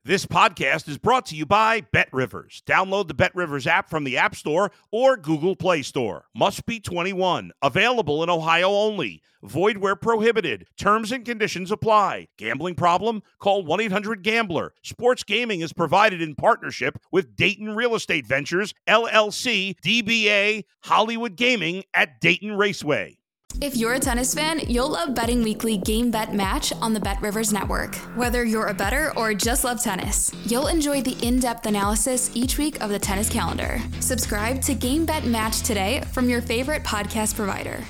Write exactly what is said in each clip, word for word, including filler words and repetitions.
This podcast is brought to you by BetRivers. Download the BetRivers app from the App Store or Google Play Store. Must be twenty-one. Available in Ohio only. Void where prohibited. Terms and conditions apply. Gambling problem? Call one eight hundred gambler. Sports gaming is provided in partnership with Dayton Real Estate Ventures, L L C, D B A, Hollywood Gaming at Dayton Raceway. If you're a tennis fan, you'll love Betting Weekly Game Bet Match on the BetRivers Network. Whether you're a bettor or just love tennis, you'll enjoy the in-depth analysis each week of the tennis calendar. Subscribe to Game Bet Match today from your favorite podcast provider.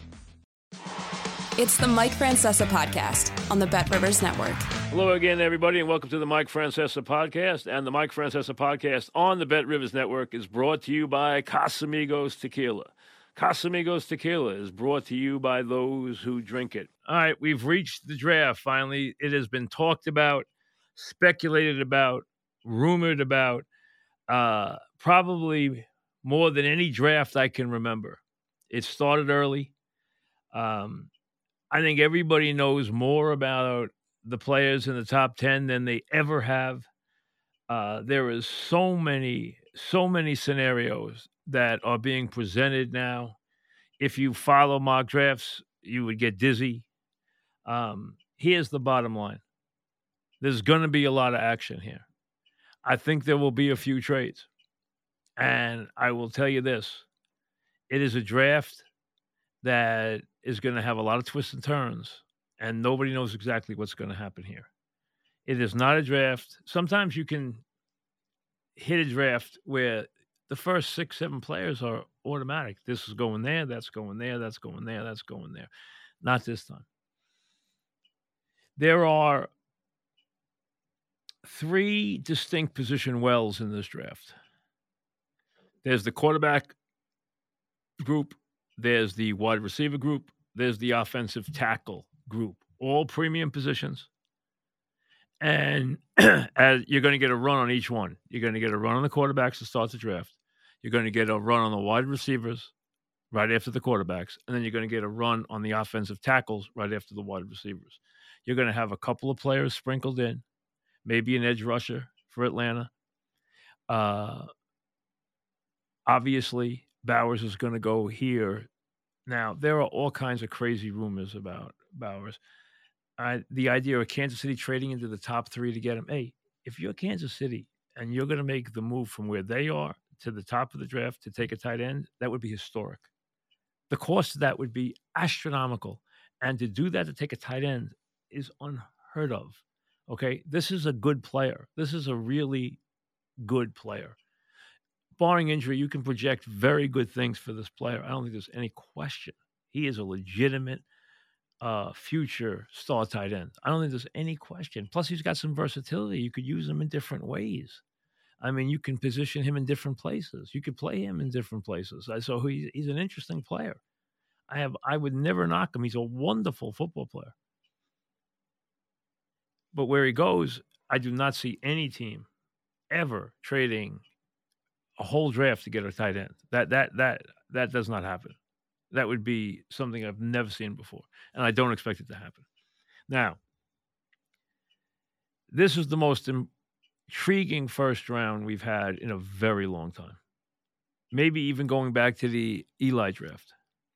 It's the Mike Francesa Podcast on the BetRivers Network. Hello again, everybody, and welcome to the Mike Francesa Podcast. And the Mike Francesa Podcast on the BetRivers Network is brought to you by Casamigos Tequila. Casamigos Tequila is brought to you by those who drink it. All right, we've reached the draft finally. It has been talked about, speculated about, rumored about, uh, probably more than any draft I can remember. It started early. Um, I think everybody knows more about the players in the top ten than they ever have. Uh, there is so many, so many scenarios that are being presented now. If you follow mock drafts, you would get dizzy. Um, here's the bottom line. There's going to be a lot of action here. I think there will be a few trades. And I will tell you this. It is a draft that is going to have a lot of twists and turns, and nobody knows exactly what's going to happen here. It is not a draft. Sometimes you can hit a draft where the first six, seven players are automatic. This is going there, that's going there, that's going there, that's going there. Not this time. There are three distinct position wells in this draft. There's the quarterback group, there's the wide receiver group, there's the offensive tackle group, all premium positions. And as you're going to get a run on each one. You're going to get a run on the quarterbacks to start the draft. You're going to get a run on the wide receivers right after the quarterbacks, and then you're going to get a run on the offensive tackles right after the wide receivers. You're going to have a couple of players sprinkled in, maybe an edge rusher for Atlanta. Uh, obviously, Bowers is going to go here. Now, there are all kinds of crazy rumors about Bowers. I, the idea of Kansas City trading into the top three to get him. Hey, if you're Kansas City and you're going to make the move from where they are to the top of the draft to take a tight end, that would be historic. The cost of that would be astronomical. And to do that, to take a tight end, is unheard of. Okay? This is a good player. This is a really good player. Barring injury, you can project very good things for this player. I don't think there's any question. He is a legitimate uh, future star tight end. I don't think there's any question. Plus, he's got some versatility. You could use him in different ways. I mean, you can position him in different places. You could play him in different places. So he's, he's an interesting player. I have I would never knock him. He's a wonderful football player. But where he goes, I do not see any team ever trading a whole draft to get a tight end. That that that that does not happen. That would be something I've never seen before, and I don't expect it to happen. Now, this is the most intriguing first round we've had in a very long time. Maybe even going back to the Eli draft.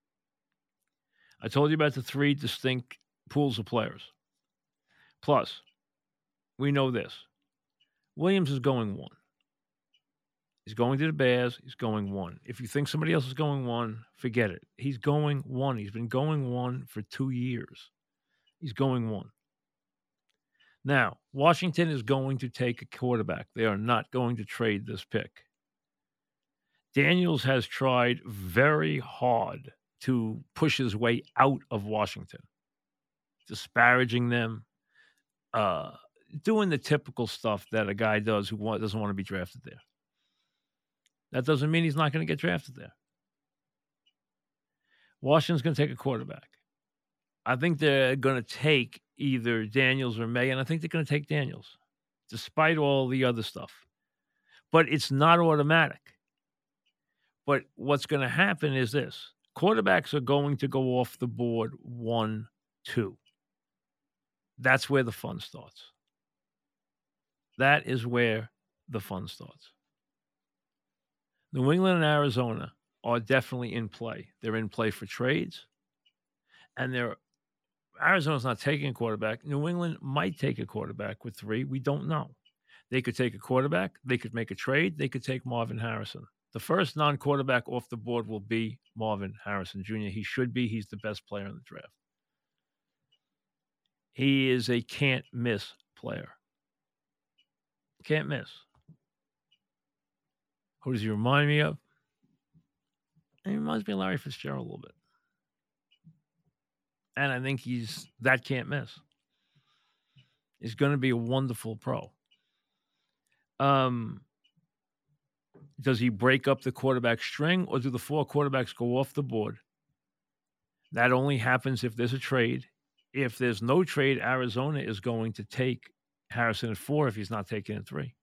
I told you about the three distinct pools of players. Plus, we know this. Williams is going one. He's going to the Bears. He's going one. If you think somebody else is going one, forget it. He's going one. He's been going one for two years. He's going one. Now, Washington is going to take a quarterback. They are not going to trade this pick. Daniels has tried very hard to push his way out of Washington, disparaging them, uh, doing the typical stuff that a guy does who want, doesn't want to be drafted there. That doesn't mean he's not going to get drafted there. Washington's going to take a quarterback. I think they're going to take either Daniels or May, and I think they're going to take Daniels, despite all the other stuff. But it's not automatic. But what's going to happen is this. Quarterbacks are going to go off the board one, two. That's where the fun starts. That is where the fun starts. New England and Arizona are definitely in play. They're in play for trades, and they're Arizona's not taking a quarterback. New England might take a quarterback with three. We don't know. They could take a quarterback. They could make a trade. They could take Marvin Harrison. The first non-quarterback off the board will be Marvin Harrison Junior He should be. He's the best player in the draft. He is a can't-miss player. Can't miss. Who does he remind me of? He reminds me of Larry Fitzgerald a little bit. And I think he's that can't miss. He's going to be a wonderful pro. Um, does he break up the quarterback string, or do the four quarterbacks go off the board? That only happens if there's a trade. If there's no trade, Arizona is going to take Harrison at four if he's not taking at three.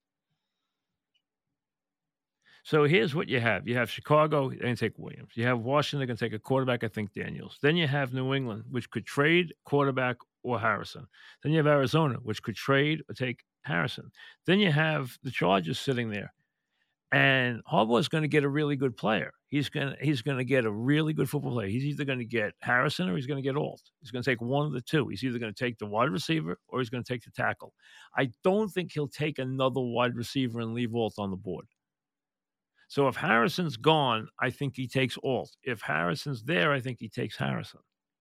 So here's what you have. You have Chicago, they're going to take Williams. You have Washington, they're going to take a quarterback, I think Daniels. Then you have New England, which could trade quarterback or Harrison. Then you have Arizona, which could trade or take Harrison. Then you have the Chargers sitting there. And Harbaugh is going to get a really good player. He's going to, he's going to get a really good football player. He's either going to get Harrison or he's going to get Alt. He's going to take one of the two. He's either going to take the wide receiver or he's going to take the tackle. I don't think he'll take another wide receiver and leave Alt on the board. So if Harrison's gone, I think he takes Alt. If Harrison's there, I think he takes Harrison.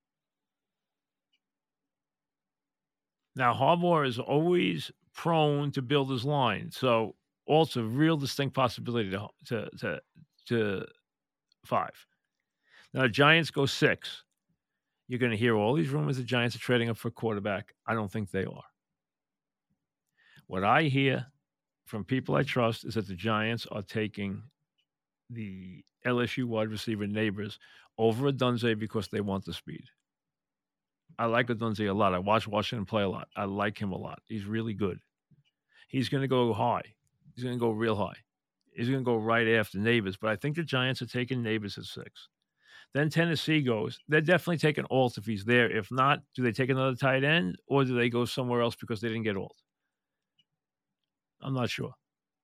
Now, Harbaugh is always prone to build his line. So Alt's a real distinct possibility to, to, to, to five. Now, the Giants go six. You're going to hear all these rumors the Giants are trading up for a quarterback. I don't think they are. What I hear from people I trust is that the Giants are taking the L S U wide receiver Neighbors over Odunze because they want the speed. I like Odunze a lot. I watch Washington play a lot. I like him a lot. He's really good. He's going to go high. He's going to go real high. He's going to go right after Neighbors, but I think the Giants are taking Neighbors at six. Then Tennessee goes. They're definitely taking Alt if he's there. If not, do they take another tight end or do they go somewhere else because they didn't get Alt? I'm not sure.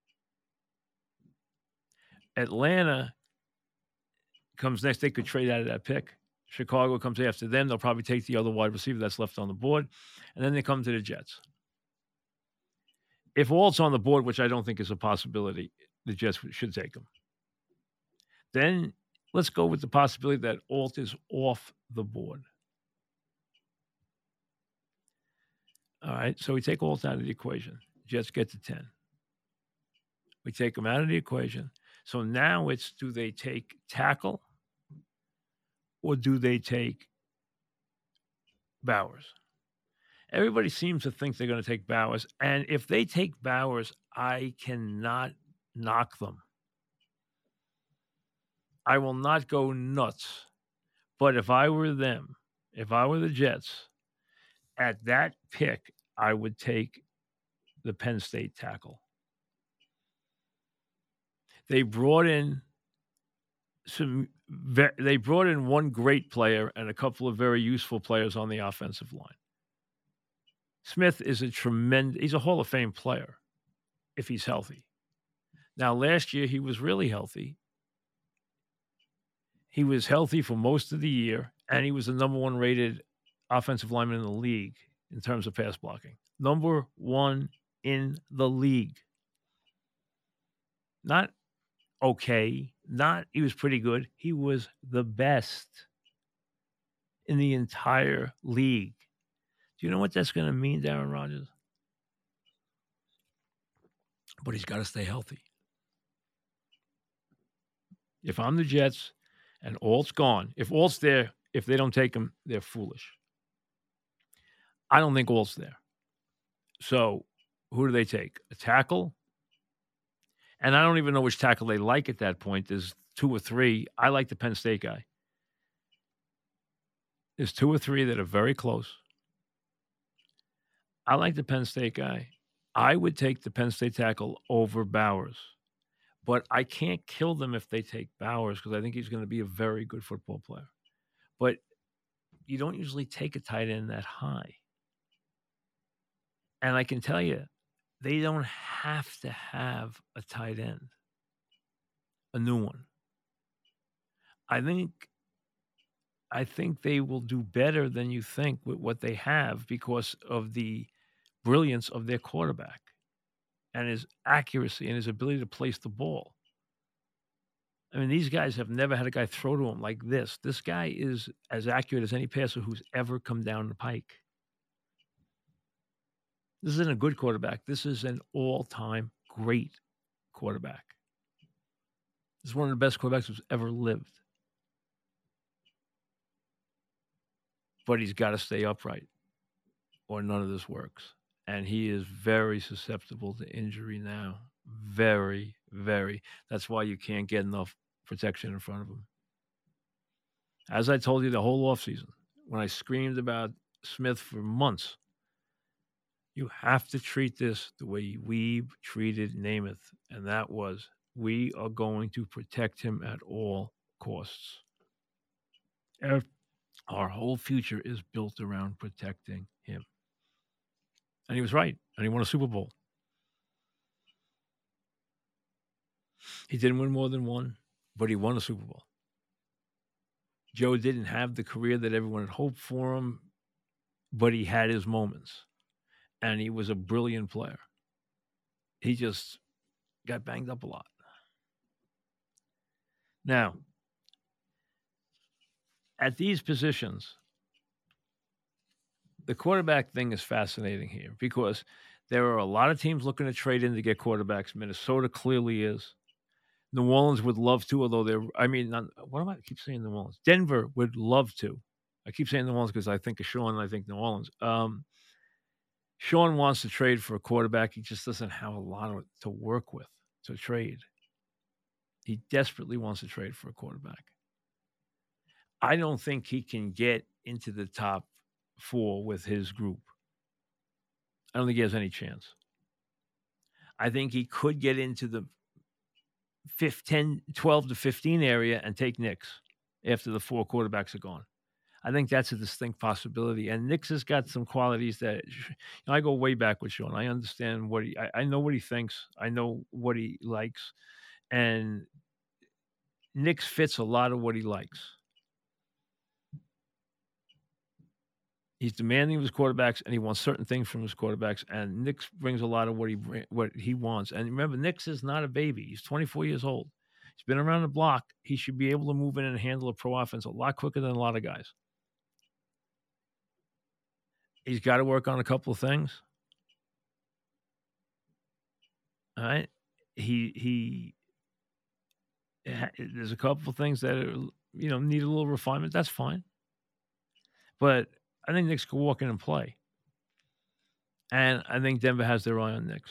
Atlanta comes next. They could trade out of that pick. Chicago comes after them. They'll probably take the other wide receiver that's left on the board. And then they come to the Jets. If Alt's on the board, which I don't think is a possibility, the Jets should take him. Then let's go with the possibility that Alt is off the board. All right, so we take Alt out of the equation. Jets get to ten. We take him out of the equation. So now it's, do they take tackle or do they take Bowers? Everybody seems to think they're going to take Bowers. And if they take Bowers, I cannot knock them. I will not go nuts. But if I were them, if I were the Jets, at that pick, I would take the Penn State tackle. They brought in some. They brought in one great player and a couple of very useful players on the offensive line. Smith is a tremendous. He's a Hall of Fame player if he's healthy. Now, last year he was really healthy. He was healthy for most of the year, and he was the number one rated offensive lineman in the league in terms of pass blocking. Number one in the league. Not okay. Not, he was pretty good. He was the best in the entire league. Do you know what that's going to mean, Aaron Rodgers? But he's got to stay healthy. If I'm the Jets and Alt's gone, if Alt's there, if they don't take him, they're foolish. I don't think Alt's there. So who do they take? A tackle? And I don't even know which tackle they like at that point. There's two or three. I like the Penn State guy. There's two or three that are very close. I like the Penn State guy. I would take the Penn State tackle over Bowers. But I can't kill them if they take Bowers because I think he's going to be a very good football player. But you don't usually take a tight end that high. And I can tell you, they don't have to have a tight end, a new one. I think I think they will do better than you think with what they have because of the brilliance of their quarterback and his accuracy and his ability to place the ball. I mean, these guys have never had a guy throw to him like this. This guy is as accurate as any passer who's ever come down the pike. This isn't a good quarterback. This is an all-time great quarterback. This is one of the best quarterbacks who's ever lived. But he's got to stay upright or none of this works. And he is very susceptible to injury now. Very, very. That's why you can't get enough protection in front of him. As I told you the whole offseason, when I screamed about Smith for months, you have to treat this the way we treated Namath. And that was, we are going to protect him at all costs. Our whole future is built around protecting him. And he was right. And he won a Super Bowl. He didn't win more than one, but he won a Super Bowl. Joe didn't have the career that everyone had hoped for him, but he had his moments. And he was a brilliant player. He just got banged up a lot. Now, at these positions, the quarterback thing is fascinating here because there are a lot of teams looking to trade in to get quarterbacks. Minnesota clearly is. New Orleans would love to, although they're, I mean, not, what am I, I keep saying New Orleans? Denver would love to. I keep saying New Orleans because I think of Sean and I think New Orleans. Um, Sean wants to trade for a quarterback. He just doesn't have a lot of, to work with to trade. He desperately wants to trade for a quarterback. I don't think he can get into the top four with his group. I don't think he has any chance. I think he could get into the ten, twelve to fifteen area and take Nix after the four quarterbacks are gone. I think that's a distinct possibility. And Nix has got some qualities that, you know, I go way back with Sean. I understand what he, I, I know what he thinks. I know what he likes. And Nix fits a lot of what he likes. He's demanding of his quarterbacks, and he wants certain things from his quarterbacks. And Nix brings a lot of what he what he wants. And remember, Nix is not a baby. He's twenty-four years old. He's been around the block. He should be able to move in and handle a pro offense a lot quicker than a lot of guys. He's got to work on a couple of things. All right, he he. There's a couple of things that are, you know, need a little refinement. That's fine, but I think Nix can walk in and play. And I think Denver has their eye on Nix.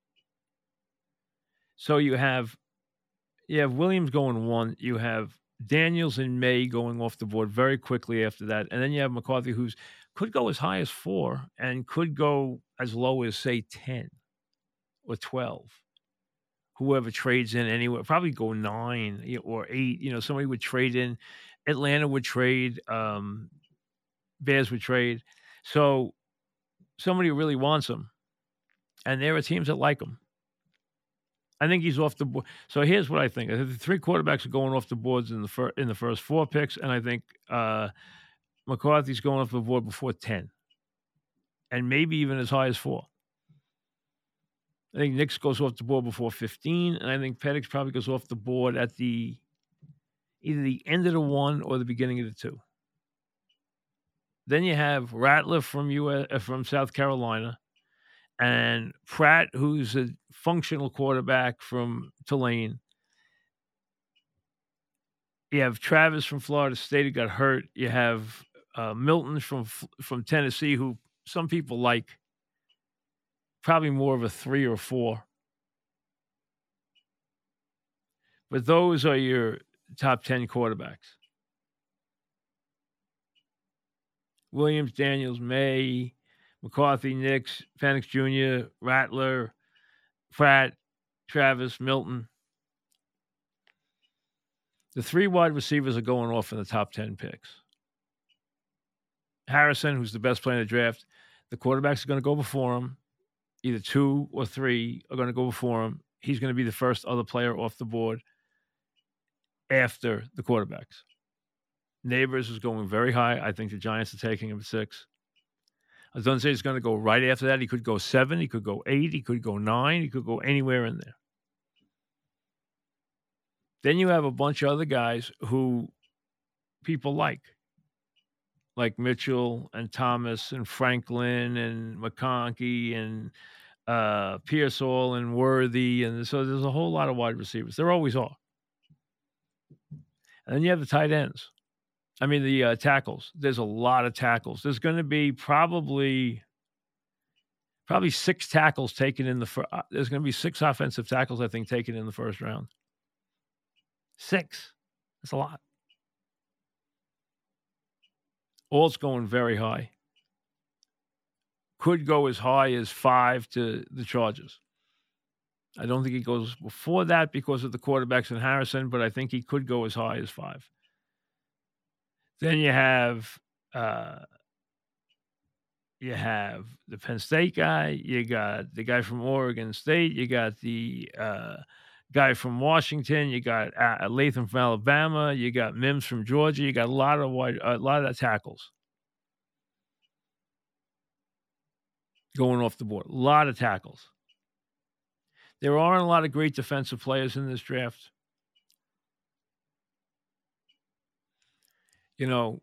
So you have you have Williams going one. You have Daniels and May going off the board very quickly after that. And then you have McCarthy, who's could go as high as four and could go as low as, say, ten or twelve. Whoever trades in anywhere, probably go nine or eight. You know, somebody would trade in. Atlanta would trade. Um, Bears would trade. So somebody really wants him. And there are teams that like him. I think he's off the board. So here's what I think. I think the three quarterbacks are going off the boards in the, fir- in the first four picks. And I think uh, McCarthy's going off the board before ten. And maybe even as high as four. I think Nix goes off the board before fifteen. And I think Penix probably goes off the board at the either the end of the one or the beginning of the two. Then you have Rattler from U S, from South Carolina, and Pratt, who's a functional quarterback from Tulane. You have Travis from Florida State who got hurt. You have uh, Milton from from Tennessee, who some people like. Probably more of a three or four. But those are your top ten quarterbacks. Williams, Daniels, May, McCarthy, Nix, Penix Junior, Rattler, Pratt, Travis, Milton. The three wide receivers are going off in the top ten picks. Harrison, who's the best player in the draft, the quarterbacks are going to go before him. either two or three are going to go before him. He's going to be the first other player off the board after the quarterbacks. Neighbors is going very high. I think the Giants are taking him at six. I don't say he's going to go right after that. He could go seven. He could go eight. He could go nine. He could go anywhere in there. Then you have a bunch of other guys who people like, like Mitchell and Thomas and Franklin and McConkey and uh, Pearsall and Worthy. And so there's a whole lot of wide receivers. There always are. And then you have the tight ends. I mean, the uh, tackles. There's a lot of tackles. There's going to be probably probably six tackles taken in the first. Uh, there's going to be six offensive tackles, I think, taken in the first round. Six. That's a lot. All's going very high. Could go as high as five to the Chargers. I don't think he goes before that because of the quarterbacks and Harrison, but I think he could go as high as five. Then you have uh, you have the Penn State guy. You got the guy from Oregon State. You got the uh, guy from Washington. You got uh, Latham from Alabama. You got Mims from Georgia. You got a lot of wide, a lot of tackles going off the board. A lot of tackles. There aren't a lot of great defensive players in this draft. You know,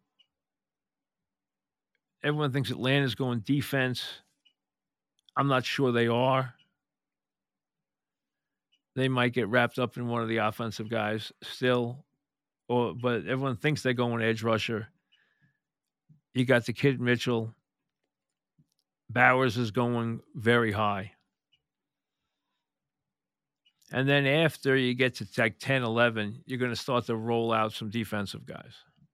everyone thinks Atlanta's going defense. I'm not sure they are. They might get wrapped up in one of the offensive guys still, or but everyone thinks they're going edge rusher. You got the kid Mitchell. Bowers is going very high. And then after you get to like ten, eleven, you're going to start to roll out some defensive guys.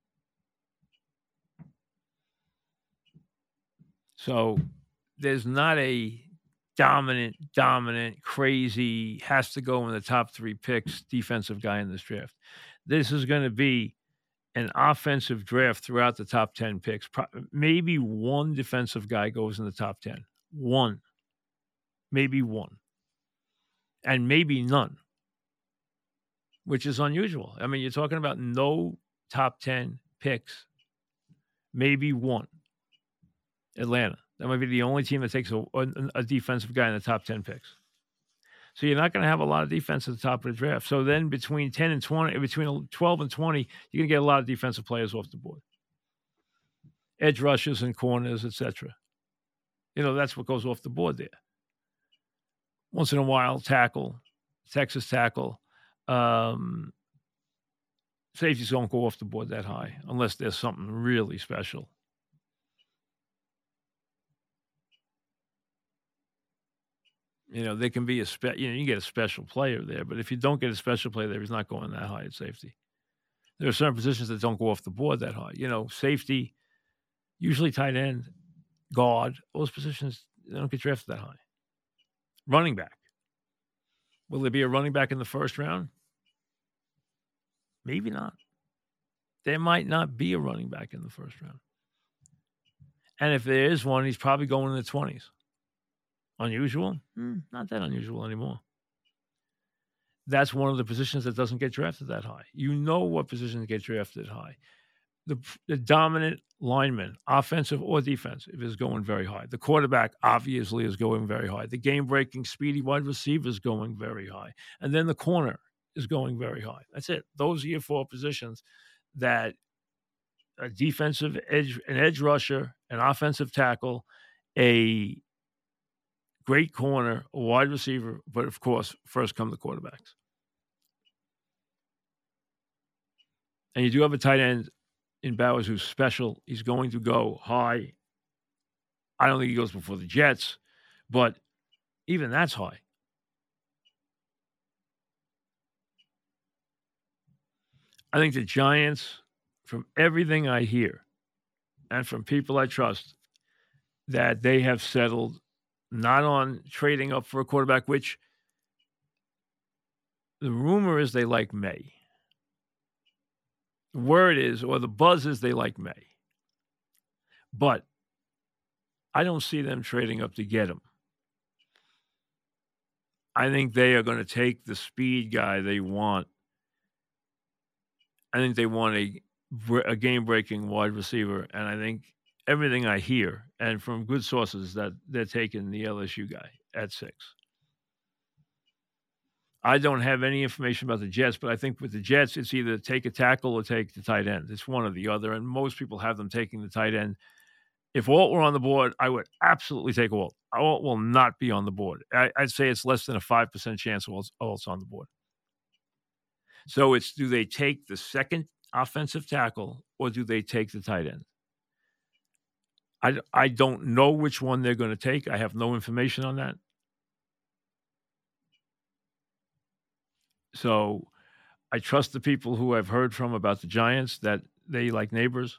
So there's not a dominant, dominant, crazy, has to go in the top three picks defensive guy in this draft. This is going to be an offensive draft throughout the top ten picks. Pro- maybe one defensive guy goes in the top ten. One. Maybe one. And maybe none, which is unusual. I mean, you're talking about no top ten picks. Maybe one. Atlanta. That might be the only team that takes a, a, a defensive guy in the top ten picks. So you're not going to have a lot of defense at the top of the draft. So then between ten and twenty, between twelve and twenty, you're going to get a lot of defensive players off the board. Edge rushers and corners, et cetera. You know, that's what goes off the board there. Once in a while, tackle, Texas tackle. Um, safeties don't go off the board that high unless there's something really special. You know, they can be a spe- you know, you can get a special player there, but if you don't get a special player there, he's not going that high at safety. There are certain positions that don't go off the board that high. You know, safety, usually tight end, guard, those positions, they don't get drafted that high. Running back. Will there be a running back in the first round? Maybe not. There might not be a running back in the first round. And if there is one, he's probably going in the twenties. Unusual? Hmm, not that unusual anymore. That's one of the positions that doesn't get drafted that high. You know what positions get drafted high. The, the dominant lineman, offensive or defensive, is going very high. The quarterback obviously is going very high. The game-breaking, speedy wide receiver is going very high. And then the corner is going very high. That's it. Those are your four positions that a defensive edge, an edge rusher, an offensive tackle, a great corner, a wide receiver, but of course, first come the quarterbacks. And you do have a tight end in Bowers who's special. He's going to go high. I don't think he goes before the Jets, but even that's high. I think the Giants, from everything I hear and from people I trust, that they have settled not on trading up for a quarterback, which the rumor is they like May. The word is, or the buzz is, they like May. But I don't see them trading up to get him. I think they are going to take the speed guy they want. I think they want a, a game-breaking wide receiver, and I think everything I hear, and from good sources, that they're taking the L S U guy at six. I don't have any information about the Jets, but I think with the Jets, it's either take a tackle or take the tight end. It's one or the other, and most people have them taking the tight end. If Alt were on the board, I would absolutely take Alt. Alt will not be on the board. I, I'd say it's less than a five percent chance Alt's on the board. So it's, do they take the second offensive tackle or do they take the tight end? I, I don't know which one they're going to take. I have no information on that. So I trust the people who I've heard from about the Giants that they like neighbors.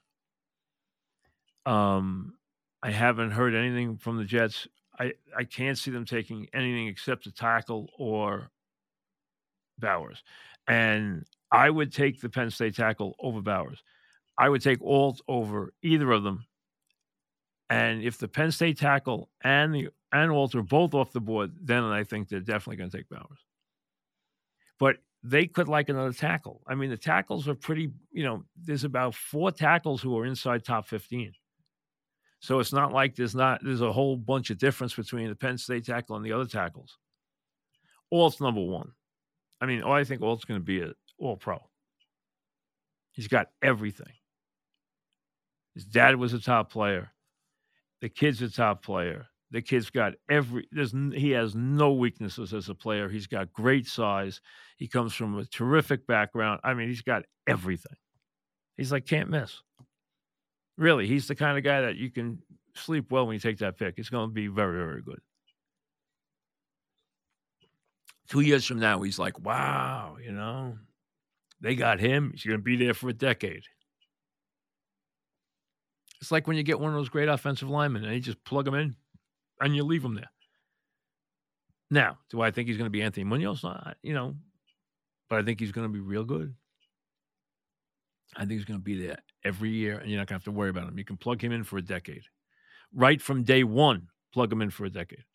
Um, I haven't heard anything from the Jets. I, I can't see them taking anything except a tackle or Bowers. And I would take the Penn State tackle over Bowers. I would take Alt over either of them. And if the Penn State tackle and the and Alt are both off the board, then I think they're definitely going to take Bowers. But they could like another tackle. I mean, the tackles are pretty, you know, there's about four tackles who are inside top fifteen. So it's not like there's not, there's a whole bunch of difference between the Penn State tackle and the other tackles. Alt's number one. I mean, I think Alt's going to be an all-pro. He's got everything. His dad was a top player. The kid's a top player. The kid's got every, there's, he has no weaknesses as a player. He's got great size. He comes from a terrific background. I mean, he's got everything. He's like, can't miss. Really, he's the kind of guy that you can sleep well when you take that pick. It's going to be very, very good. Two years from now, he's like, wow, you know, they got him. He's going to be there for a decade. It's like when you get one of those great offensive linemen and you just plug him in and you leave him there. Now, do I think he's going to be Anthony Munoz? Not, you know, but I think he's going to be real good. I think he's going to be there every year, and you're not going to have to worry about him. You can plug him in for a decade. Right from day one, plug him in for a decade.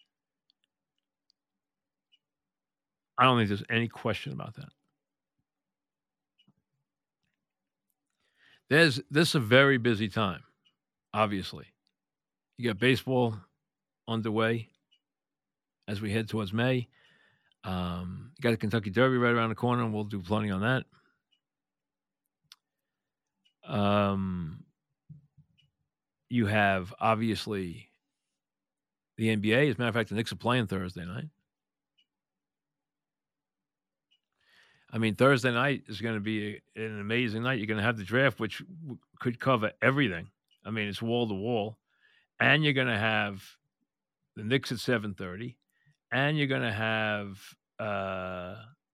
I don't think there's any question about that. There's this is a very busy time, obviously. You got baseball underway as we head towards May. Um, you got the Kentucky Derby right around the corner, and we'll do plenty on that. Um, you have, obviously, the N B A. As a matter of fact, the Knicks are playing Thursday night. I mean, Thursday night is going to be a, an amazing night. You're going to have the draft, which w- could cover everything. I mean, it's wall to wall. And you're going to have the Knicks at seven thirty. And you're going to have uh,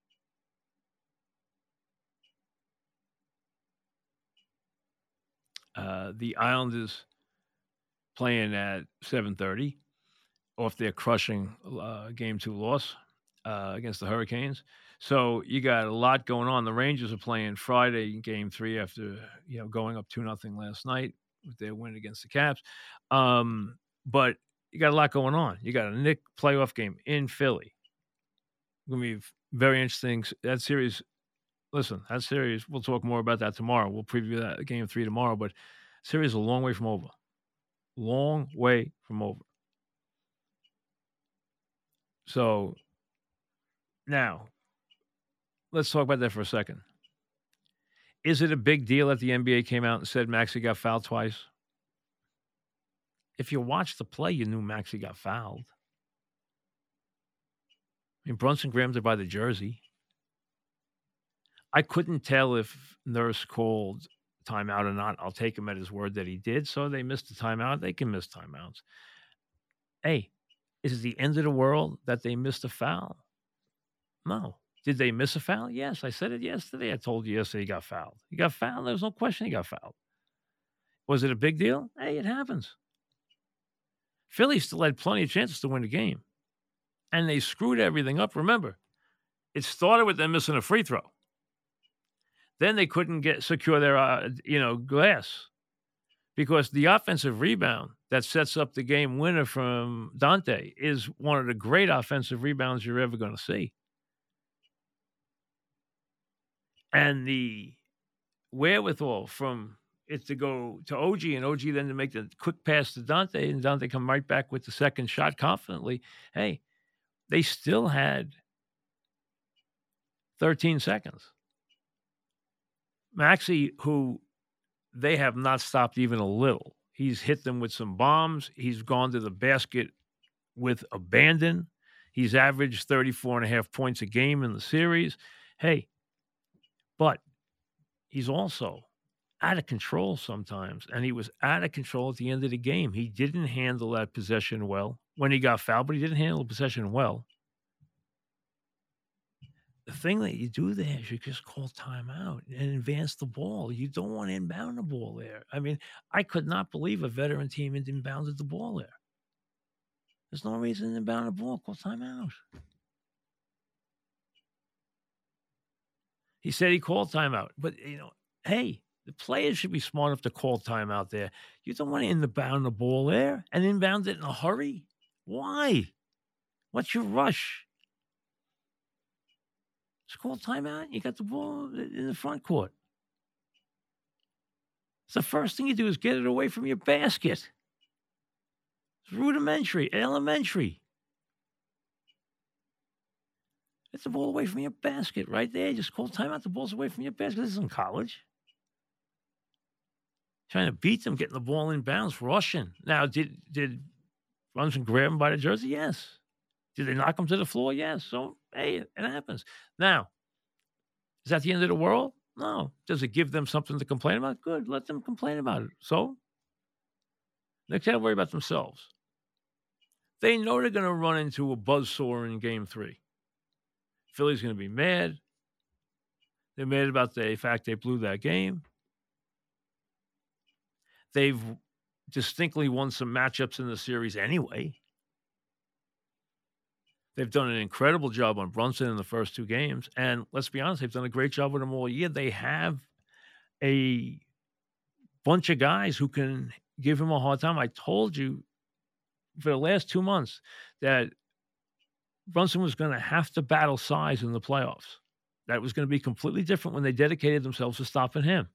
uh, the Islanders playing at seven thirty, off their crushing uh, game two loss uh, against the Hurricanes. So you got a lot going on. The Rangers are playing Friday in game three after, you know, going up two nothing last night with their win against the Caps. Um, but you got a lot going on. You got a Knick playoff game in Philly. Going to be very interesting. That series, listen, that series, we'll talk more about that tomorrow. We'll preview that game three tomorrow, but series is a long way from over. Long way from over. So now, let's talk about that for a second. Is it a big deal that the N B A came out and said Maxey got fouled twice? If you watched the play, you knew Maxey got fouled. I mean, Brunson grabbed her by the jersey. I couldn't tell if Nurse called timeout or not. I'll take him at his word that he did. So they missed the timeout. They can miss timeouts. Hey, is it the end of the world that they missed a foul? No. Did they miss a foul? Yes. I said it yesterday. I told you yesterday he got fouled. He got fouled. There was no question he got fouled. Was it a big deal? Hey, it happens. Philly still had plenty of chances to win the game. And they screwed everything up. Remember, it started with them missing a free throw. Then they couldn't get secure their, uh, you know, glass. Because the offensive rebound that sets up the game winner from Dante is one of the great offensive rebounds you're ever going to see. And the wherewithal from it to go to O G and O G then to make the quick pass to Dante and Dante come right back with the second shot confidently. Hey, they still had thirteen seconds. Maxey, who they have not stopped even a little. He's hit them with some bombs. He's gone to the basket with abandon. He's averaged thirty-four and a half points a game in the series. Hey, but he's also out of control sometimes, and he was out of control at the end of the game. He didn't handle that possession well when he got fouled, but he didn't handle the possession well. The thing that you do there is you just call timeout and advance the ball. You don't want to inbound the ball there. I mean, I could not believe a veteran team inbounded the ball there. There's no reason to inbound the ball. Call timeout. He said he called timeout. But, you know, hey, the players should be smart enough to call timeout there. You don't want to inbound the ball there and inbound it in a hurry. Why? What's your rush? Just call timeout. You got the ball in the front court. So the first thing you do is get it away from your basket. It's rudimentary, elementary. Get the ball away from your basket right there. Just call timeout. The ball's away from your basket. This isn't college. Trying to beat them, getting the ball in bounds, rushing. Now, did did Brunson grab him by the jersey? Yes. Did they knock him to the floor? Yes. So, hey, it happens. Now, is that the end of the world? No. Does it give them something to complain about? Good. Let them complain about it. So, they can't worry about themselves. They know they're going to run into a buzzsaw in game three. Philly's going to be mad. They're mad about the fact they blew that game. They've distinctly won some matchups in the series anyway. They've done an incredible job on Brunson in the first two games. And let's be honest, they've done a great job with him all year. They have a bunch of guys who can give him a hard time. I told you for the last two months that Brunson was going to have to battle size in the playoffs. That was going to be completely different when they dedicated themselves to stopping him.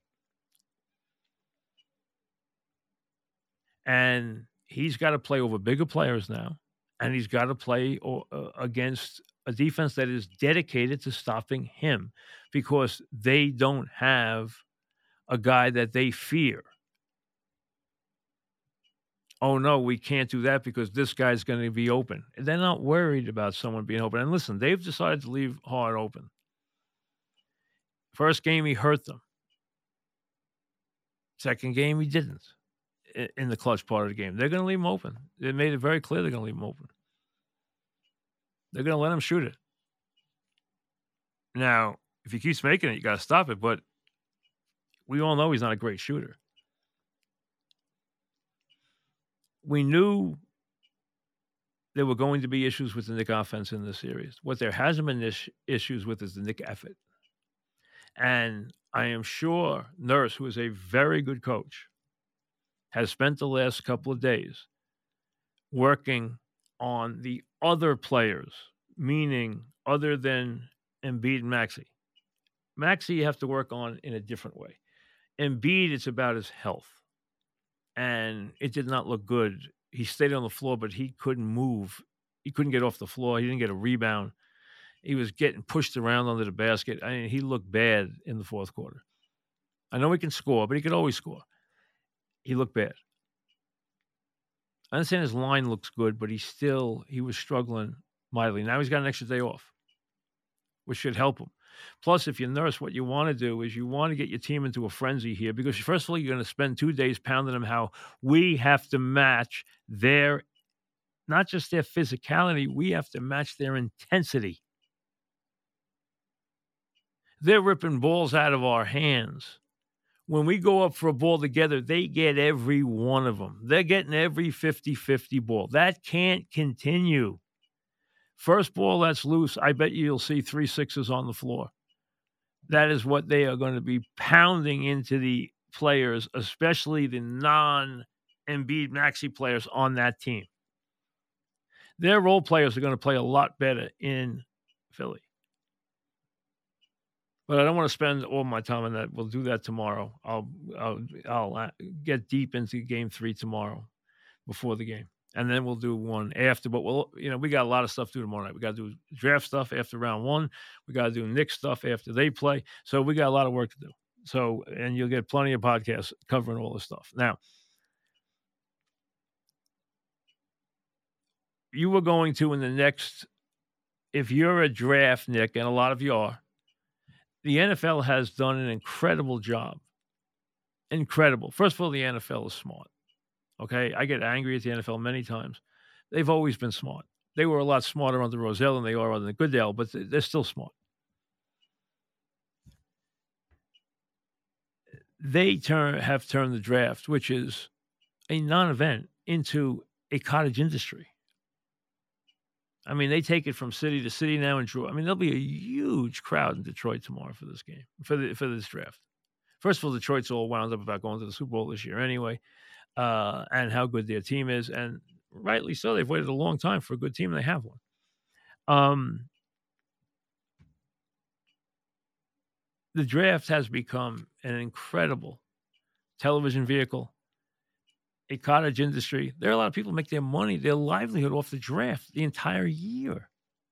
And he's got to play over bigger players now. And he's got to play uh, against a defense that is dedicated to stopping him because they don't have a guy that they fear. Oh, no, we can't do that because this guy's going to be open. They're not worried about someone being open. And listen, they've decided to leave Hart open. First game, he hurt them. Second game, he didn't in the clutch part of the game. They're going to leave him open. They made it very clear they're going to leave him open. They're going to let him shoot it. Now, if he keeps making it, you got to stop it. But we all know he's not a great shooter. We knew there were going to be issues with the Knick offense in this series. What there hasn't been is- issues with is the Knick effort. And I am sure Nurse, who is a very good coach, has spent the last couple of days working on the other players, meaning other than Embiid and Maxey. Maxey you have to work on in a different way. Embiid, it's about his health. And it did not look good. He stayed on the floor, but he couldn't move. He couldn't get off the floor. He didn't get a rebound. He was getting pushed around under the basket. I mean, he looked bad in the fourth quarter. I know he can score, but he could always score. He looked bad. I understand his line looks good, but he still, he was struggling mightily. Now he's got an extra day off, which should help him. Plus, if you Nurse, what you want to do is you want to get your team into a frenzy here because, first of all, you're going to spend two days pounding them how we have to match their, not just their physicality, we have to match their intensity. They're ripping balls out of our hands. When we go up for a ball together, they get every one of them. They're getting every fifty-fifty ball. That can't continue. First ball that's loose, I bet you you'll see three sixes on the floor. That is what they are going to be pounding into the players, especially the non-Embiid Maxey players on that team. Their role players are going to play a lot better in Philly. But I don't want to spend all my time on that. We'll do that tomorrow. I'll I'll I'll get deep into game three tomorrow before the game. And then we'll do one after. But we'll, you know, we got a lot of stuff to do tomorrow night. We got to do draft stuff after round one. We got to do Knicks stuff after they play. So we got a lot of work to do. So, and you'll get plenty of podcasts covering all this stuff. Now, you were going to in the next, if you're a draft, Nick, and a lot of you are, the N F L has done an incredible job. Incredible. First of all, the N F L is smart. Okay? I get angry at the N F L many times. They've always been smart. They were a lot smarter under Rozelle than they are under Goodell, but they're still smart. They turn have turned the draft, which is a non-event, into a cottage industry. I mean, they take it from city to city now in Detroit. I mean, there'll be a huge crowd in Detroit tomorrow for this game, for the for this draft. First of all, Detroit's all wound up about going to the Super Bowl this year anyway, uh, and how good their team is, and rightly so. They've waited a long time for a good team, and they have one. Um, the draft has become an incredible television vehicle, a cottage industry. There are a lot of people who make their money, their livelihood off the draft the entire year.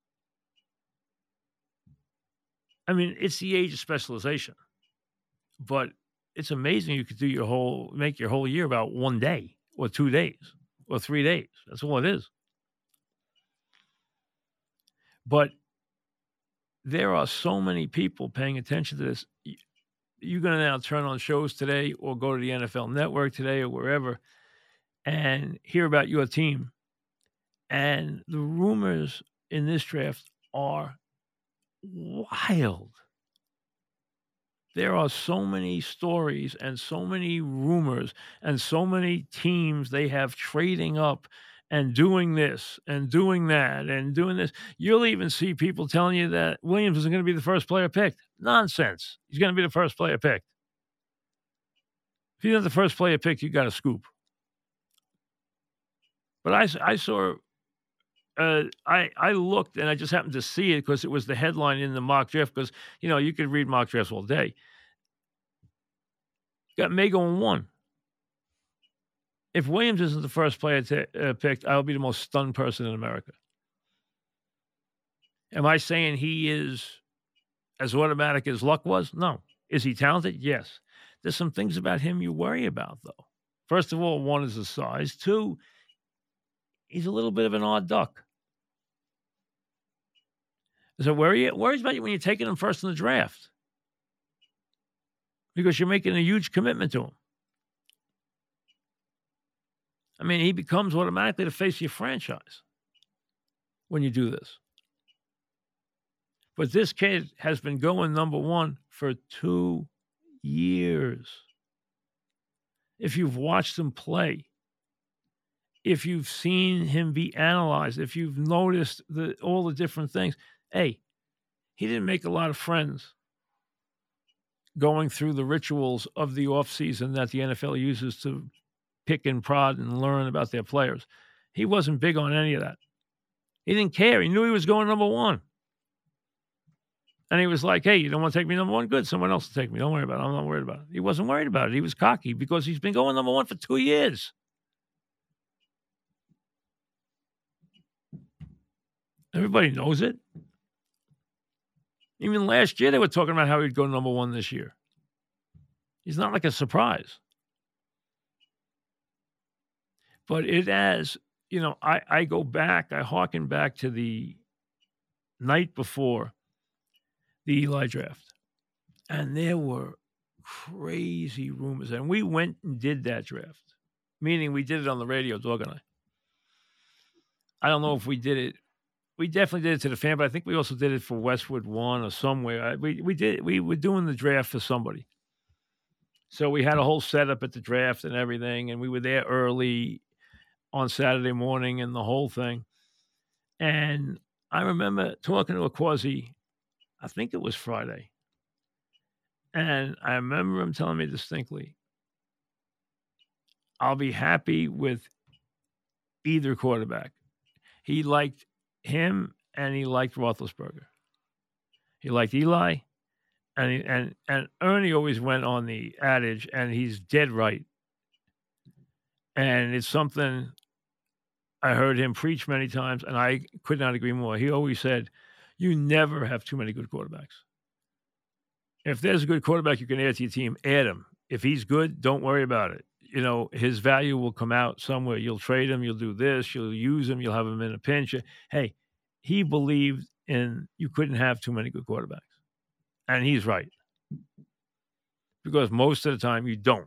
I mean, it's the age of specialization, but it's amazing you could do your whole, make your whole year about one day or two days or three days. That's all it is. But there are so many people paying attention to this. You're going to now turn on shows today or go to the N F L Network today or wherever and hear about your team. And the rumors in this draft are wild. There are so many stories and so many rumors and so many teams they have trading up and doing this and doing that and doing this. You'll even see people telling you that Williams isn't going to be the first player picked. Nonsense. He's going to be the first player picked. If he's not the first player picked, you got a scoop. But I, I saw, uh, I I looked and I just happened to see it because it was the headline in the mock draft. Because, you know, you could read mock drafts all day. Got May going one. If Williams isn't the first player t- uh, picked, I'll be the most stunned person in America. Am I saying he is as automatic as Luck was? No. Is he talented? Yes. There's some things about him you worry about, though. First of all, one is his size. Two, he's a little bit of an odd duck. So worry worries about you when you're taking him first in the draft, because you're making a huge commitment to him. I mean, he becomes automatically the face of your franchise when you do this. But this kid has been going number one for two years. If you've watched him play, if you've seen him be analyzed, if you've noticed the, all the different things, hey, he didn't make a lot of friends going through the rituals of the offseason that the N F L uses to pick and prod and learn about their players. He wasn't big on any of that. He didn't care. He knew he was going number one. And he was like, hey, you don't want to take me number one? Good. Someone else will take me. Don't worry about it. I'm not worried about it. He wasn't worried about it. He was cocky because he's been going number one for two years. Everybody knows it. Even last year, they were talking about how he'd go number one this year. He's not like a surprise. But it has, you know, I, I go back, I hearken back to the night before the Eli draft. And there were crazy rumors. And we went and did that draft, meaning we did it on the radio, Dog and I. I don't know if we did it. We definitely did it to the fan, but I think we also did it for Westwood One or somewhere. We we did we were doing the draft for somebody. So we had a whole setup at the draft and everything, and we were there early on Saturday morning and the whole thing. And I remember talking to Akwasi, I think it was Friday. And I remember him telling me distinctly, I'll be happy with either quarterback. He liked him and he liked Roethlisberger. He liked Eli, and he, and and Ernie always went on the adage, and he's dead right. And it's something I heard him preach many times, and I could not agree more. He always said, "You never have too many good quarterbacks. If there's a good quarterback you can add to your team, add him. If he's good, don't worry about it. You know, his value will come out somewhere. You'll trade him. You'll do this. You'll use him. You'll have him in a pinch." Hey, he believed in you couldn't have too many good quarterbacks. And he's right. Because most of the time you don't.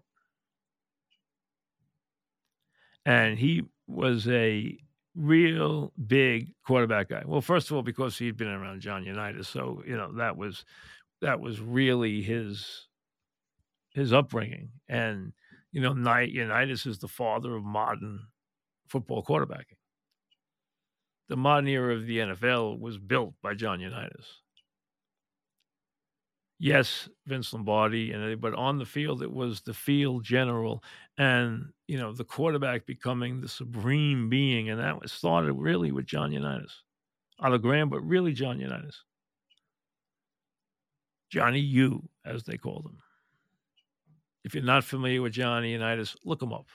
And he was a real big quarterback guy. Well, first of all, because he'd been around John Unitas. So, you know, that was that was really his his upbringing. And, you know, Unitas is the father of modern football quarterbacking. The modern era of the N F L was built by John Unitas. Yes, Vince Lombardi, and but on the field, it was the field general and, you know, the quarterback becoming the supreme being. And that was started really with John Unitas. Otto Graham, but really John Unitas. Johnny U, as they called him. If you're not familiar with Johnny Unitas, look him up.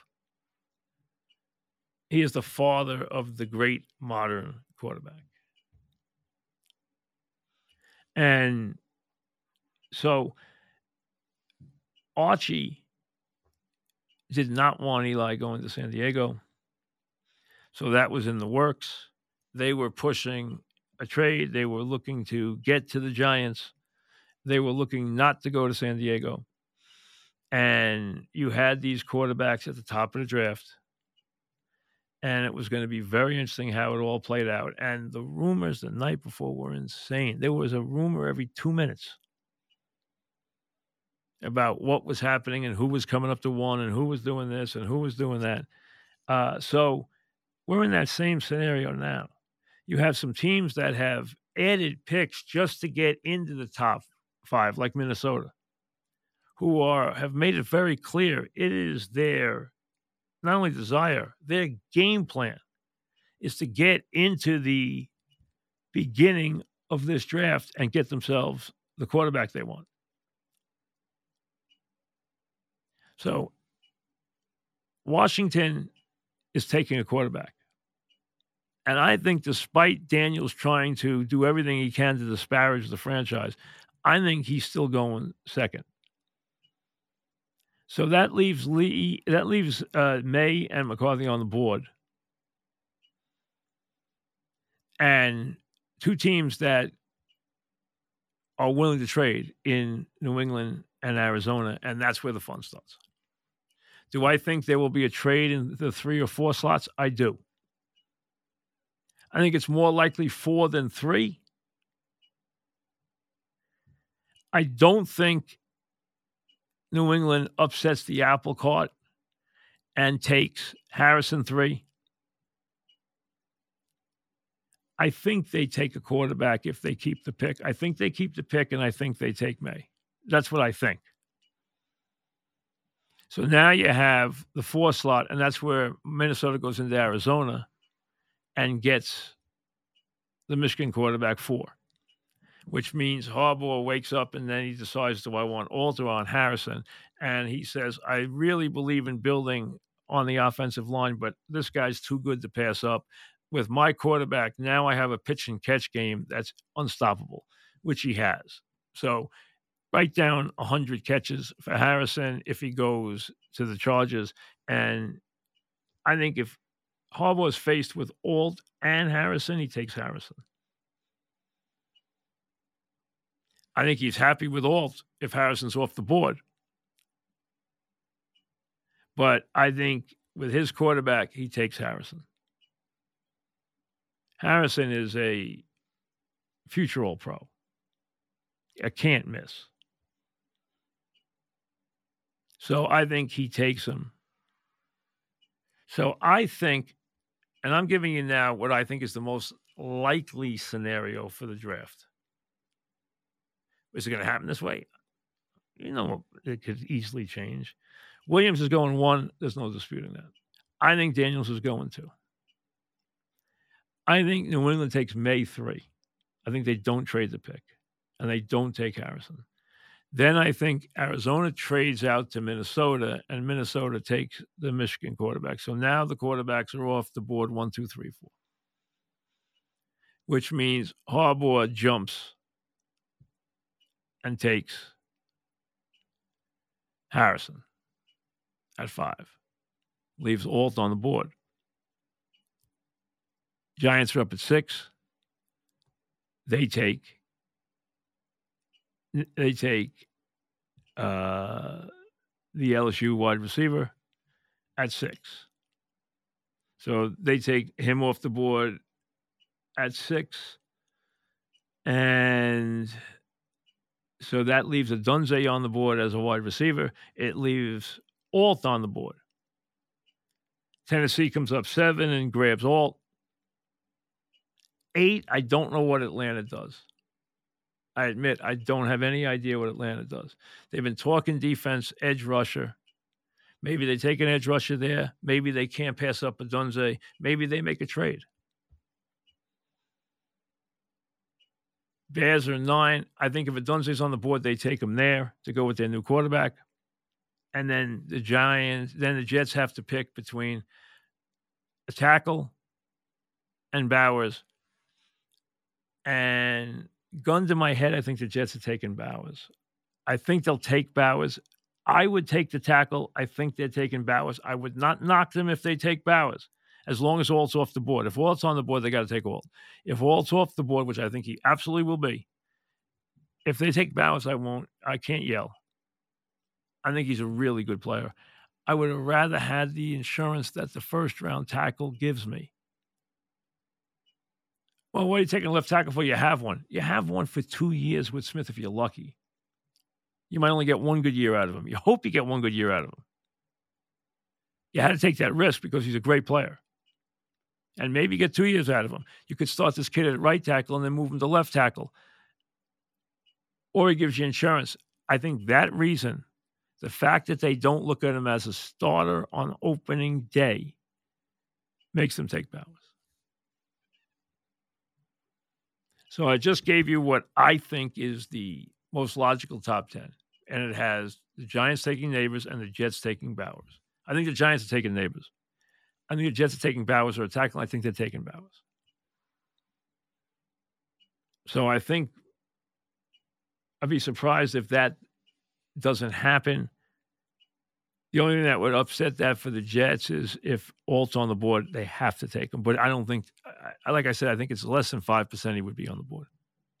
He is the father of the great modern quarterback. And so Archie did not want Eli going to San Diego. So that was in the works. They were pushing a trade. They were looking to get to the Giants. They were looking not to go to San Diego. And you had these quarterbacks at the top of the draft. And it was going to be very interesting how it all played out. And the rumors the night before were insane. There was a rumor every two minutes about what was happening and who was coming up to one and who was doing this and who was doing that. Uh, so we're in that same scenario now. You have some teams that have added picks just to get into the top five, like Minnesota, who are have made it very clear it is their not only desire, their game plan is to get into the beginning of this draft and get themselves the quarterback they want. So Washington is taking a quarterback. And I think despite Daniels trying to do everything he can to disparage the franchise, I think he's still going second. So that leaves Lee, that leaves uh, May and McCarthy on the board. And two teams that are willing to trade in New England and Arizona, and that's where the fun starts. Do I think there will be a trade in the three or four slots? I do. I think it's more likely four than three. I don't think New England upsets the apple cart and takes Harrison three. I think they take a quarterback if they keep the pick. I think they keep the pick, and I think they take May. That's what I think. So now you have the four slot, and that's where Minnesota goes into Arizona and gets the Michigan quarterback four, which means Harbaugh wakes up and then he decides, do I want Alter on Harrison? And he says, I really believe in building on the offensive line, but this guy's too good to pass up. With my quarterback, now I have a pitch and catch game that's unstoppable, which he has. So write down one hundred catches for Harrison if he goes to the Chargers. And I think if Harbaugh is faced with Alt and Harrison, he takes Harrison. I think he's happy with Alt if Harrison's off the board. But I think with his quarterback, he takes Harrison. Harrison is a future All-Pro. I can't miss. So I think he takes him. So I think, and I'm giving you now what I think is the most likely scenario for the draft. Is it going to happen this way? You know, it could easily change. Williams is going one. There's no disputing that. I think Daniels is going two. I think New England takes May three. I think they don't trade the pick, and they don't take Harrison. Then I think Arizona trades out to Minnesota, and Minnesota takes the Michigan quarterback. So now the quarterbacks are off the board one, two, three, four, which means Harbaugh jumps and takes Harrison at five, leaves Alt on the board. Giants are up at six. They take they take uh, the L S U wide receiver at six. So they take him off the board at six. And so that leaves Odunze on the board as a wide receiver. It leaves Alt on the board. Tennessee comes up seven and grabs Alt. Eight, I don't know what Atlanta does. I admit I don't have any idea what Atlanta does. They've been talking defense, edge rusher. Maybe they take an edge rusher there. Maybe they can't pass up Odunze. Maybe they make a trade. Bears are nine. I think if Odunze's on the board, they take him there to go with their new quarterback. And then the Giants, then the Jets have to pick between a tackle and Bowers. And gun to my head, I think the Jets are taking Bowers. I think they'll take Bowers. I would take the tackle. I think they're taking Bowers. I would not knock them if they take Bowers, as long as Alt's off the board. If Alt's on the board, they got to take Alt. If Alt's off the board, which I think he absolutely will be, if they take Bowers, I won't. I can't yell. I think he's a really good player. I would have rather had the insurance that the first-round tackle gives me. Well, what are you taking a left tackle for? You have one. You have one for two years with Smith if you're lucky. You might only get one good year out of him. You hope you get one good year out of him. You had to take that risk because he's a great player. And maybe get two years out of him. You could start this kid at right tackle and then move him to left tackle. Or he gives you insurance. I think that reason, the fact that they don't look at him as a starter on opening day, makes them take Bowers. So I just gave you what I think is the most logical top ten. And it has the Giants taking Neighbors and the Jets taking Bowers. I think the Giants are taking Neighbors. I think the Jets are taking Bowers or attacking. I think they're taking Bowers. So I think I'd be surprised if that doesn't happen. The only thing that would upset that for the Jets is if Alt's on the board, they have to take him. But I don't think, I, like I said, I think it's less than five percent he would be on the board.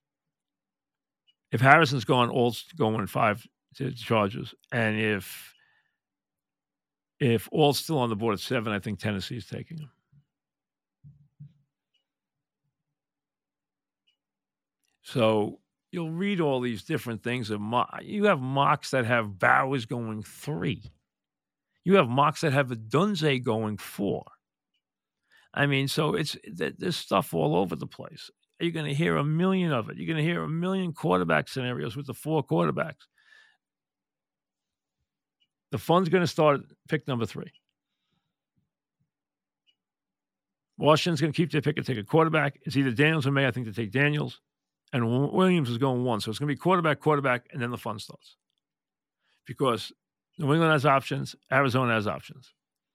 If Harrison's gone, Alt's going five to Chargers. And if if Alt's still on the board at seven, I think Tennessee's taking him. So you'll read all these different things. You have mocks that have Bowers going three. You have mocks that have Odunze going four. I mean, so it's there's stuff all over the place. You're going to hear a million of it. You're going to hear a million quarterback scenarios with the four quarterbacks. The fun's going to start at pick number three. Washington's going to keep their pick and take a quarterback. It's either Daniels or May. I think they take Daniels. And Williams is going one. So it's going to be quarterback, quarterback, and then the fun starts. Because New England has options. Arizona has options.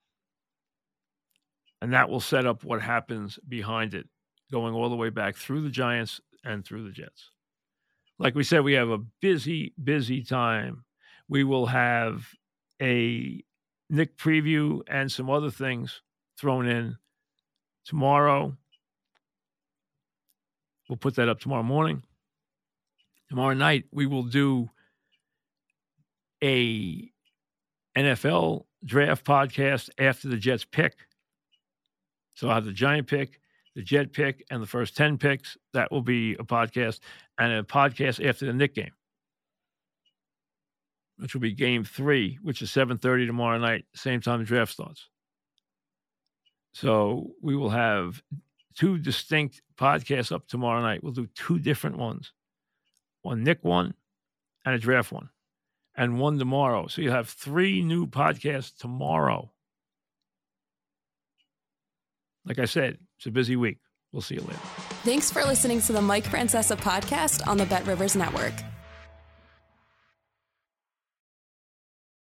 And that will set up what happens behind it, going all the way back through the Giants and through the Jets. Like we said, we have a busy, busy time. We will have a Nick preview and some other things thrown in tomorrow. We'll put that up tomorrow morning. Tomorrow night, we will do a N F L draft podcast after the Jets pick. So I'll have the Giant pick, the Jet pick, and the first ten picks. That will be a podcast. And a podcast after the Nick game, which will be game three, which is seven thirty tomorrow night, same time the draft starts. So we will have two distinct podcasts up tomorrow night. We'll do two different ones. One Nick one and a draft one. and one tomorrow. So you have three new podcasts tomorrow. Like I said, it's a busy week. We'll see you later. Thanks for listening to the Mike Francesa podcast on the Bet Rivers Network.